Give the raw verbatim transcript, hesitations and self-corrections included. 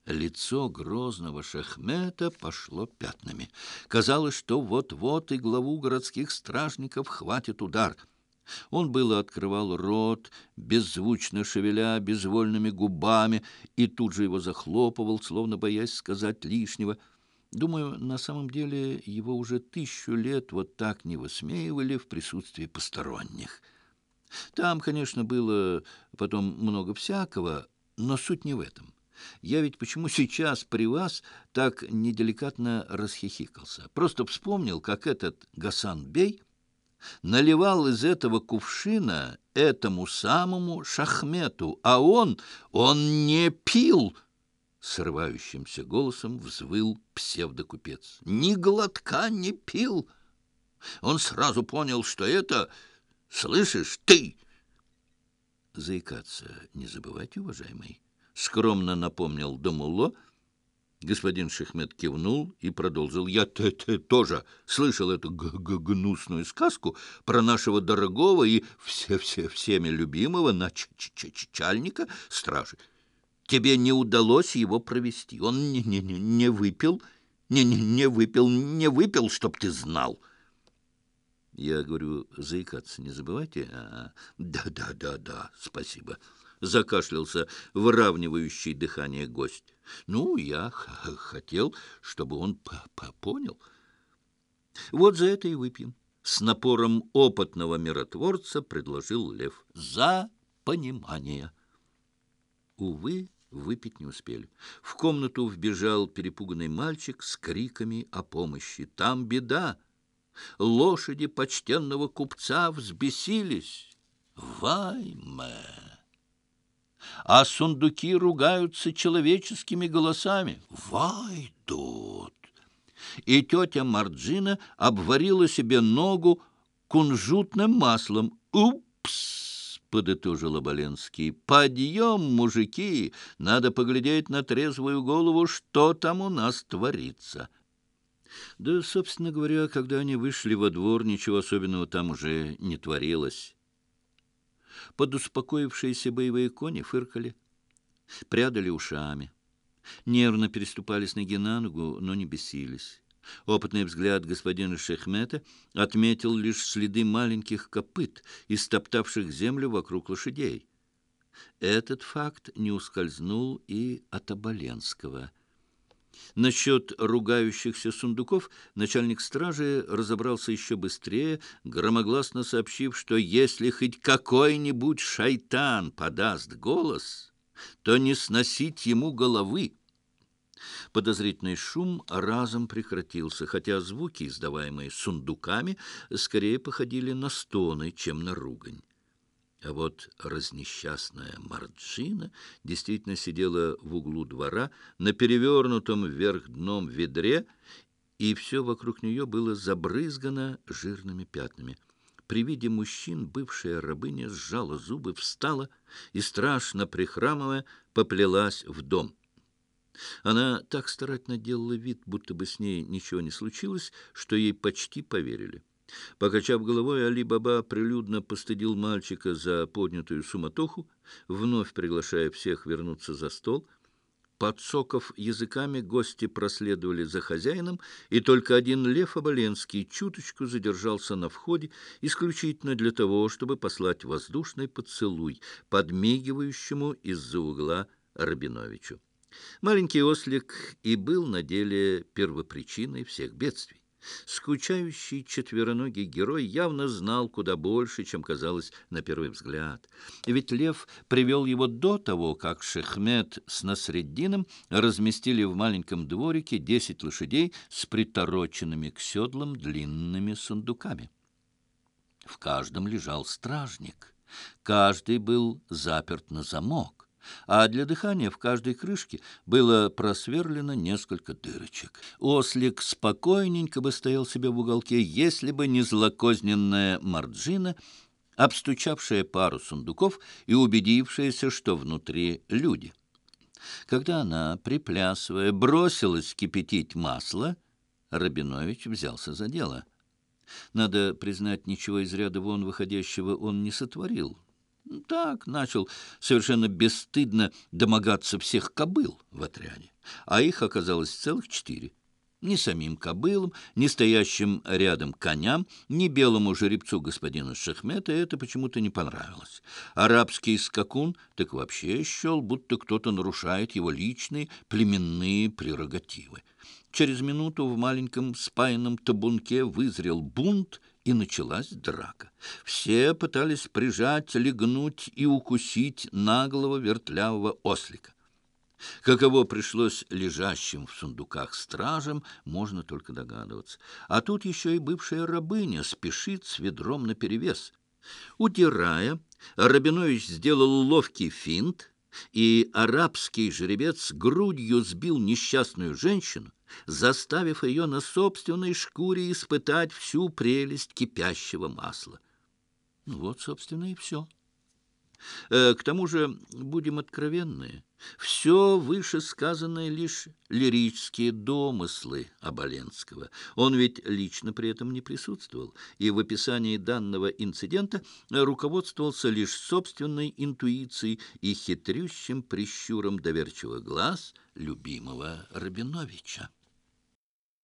Лицо грозного Шахмета пошло пятнами. Казалось, что вот-вот и главу городских стражников хватит удар. Он было открывал рот, беззвучно шевеля безвольными губами, и тут же его захлопывал, словно боясь сказать лишнего. Думаю, на самом деле его уже тысячу лет вот так не высмеивали в присутствии посторонних. Там, конечно, было потом много всякого, но суть не в этом. Я ведь почему сейчас при вас так неделикатно расхихикался? Просто вспомнил, как этот Гасан-бей наливал из этого кувшина этому самому Шахмету, а он, он не пил, срывающимся голосом взвыл псевдокупец. Ни глотка не пил. Он сразу понял, что это, слышишь, ты. Заикаться не забывайте, уважаемый, скромно напомнил Дамулло. Господин Шахмет кивнул и продолжил. Я -т -т тоже слышал эту г -г гнусную сказку про нашего дорогого и все-все всеми любимого начальника стражи. Тебе не удалось его провести. Он не, не, не, не выпил, не, не, не выпил, не выпил, чтоб ты знал. Я говорю, заикаться не забывайте. А, да, да, да, да, спасибо. Закашлялся выравнивающий дыхание гость. Ну, я хотел, чтобы он понял. Вот за это и выпьем. С напором опытного миротворца предложил Лев. За понимание. Увы, выпить не успели. В комнату вбежал перепуганный мальчик с криками о помощи. Там беда. Лошади почтенного купца взбесились. Вайме! А сундуки ругаются человеческими голосами. Вайдут! И тетя Марджина обварила себе ногу кунжутным маслом. Упс! Подытожил Оболенский. Подъем, мужики! Надо поглядеть на трезвую голову, что там у нас творится. Да, собственно говоря, когда они вышли во двор, ничего особенного там уже не творилось. Подуспокоившиеся боевые кони фыркали, прядали ушами, нервно переступали с ноги на ногу, но не бесились. Опытный взгляд господина Шахмета отметил лишь следы маленьких копыт, истоптавших землю вокруг лошадей. Этот факт не ускользнул и от Оболенского. Насчет ругающихся сундуков начальник стражи разобрался еще быстрее, громогласно сообщив, что если хоть какой-нибудь шайтан подаст голос, то не сносить ему головы. Подозрительный шум разом прекратился, хотя звуки, издаваемые сундуками, скорее походили на стоны, чем на ругань. А вот разнесчастная Марджина действительно сидела в углу двора на перевернутом вверх дном ведре, и все вокруг нее было забрызгано жирными пятнами. При виде мужчин бывшая рабыня сжала зубы, встала и, страшно прихрамывая, поплелась в дом. Она так старательно делала вид, будто бы с ней ничего не случилось, что ей почти поверили. Покачав головой, Али-Баба прилюдно постыдил мальчика за поднятую суматоху, вновь приглашая всех вернуться за стол. Подсоков языками, гости проследовали за хозяином, и только один Лев Оболенский чуточку задержался на входе, исключительно для того, чтобы послать воздушный поцелуй подмигивающему из-за угла Рабиновичу. Маленький ослик и был на деле первопричиной всех бедствий. Скучающий четвероногий герой явно знал куда больше, чем казалось на первый взгляд. Ведь Лев привел его до того, как Шахмет с Насреддином разместили в маленьком дворике десять лошадей с притороченными к седлам длинными сундуками. В каждом лежал стражник, каждый был заперт на замок, а для дыхания в каждой крышке было просверлено несколько дырочек. Ослик спокойненько бы стоял себе в уголке, если бы не злокозненная Марджина, обстучавшая пару сундуков и убедившаяся, что внутри люди. Когда она, приплясывая, бросилась кипятить масло, Рабинович взялся за дело. Надо признать, ничего из ряда вон выходящего он не сотворил. Так начал совершенно бесстыдно домогаться всех кобыл в отряде, а их оказалось целых четыре. Ни самим кобылам, ни стоящим рядом коням, ни белому жеребцу господина Шехмета это почему-то не понравилось. Арабский скакун так вообще счел, будто кто-то нарушает его личные племенные прерогативы. Через минуту в маленьком спаянном табунке вызрел бунт, и началась драка. Все пытались прижать, легнуть и укусить наглого вертлявого ослика. Каково пришлось лежащим в сундуках стражам, можно только догадываться. А тут еще и бывшая рабыня спешит с ведром наперевес. Удирая, Рабинович сделал ловкий финт, и арабский жеребец грудью сбил несчастную женщину, заставив ее на собственной шкуре испытать всю прелесть кипящего масла. Ну вот, собственно, и все. К тому же, будем откровенны, все вышесказанное лишь лирические домыслы Оболенского. Он ведь лично при этом не присутствовал, и в описании данного инцидента руководствовался лишь собственной интуицией и хитрющим прищуром доверчивых глаз любимого Рабиновича.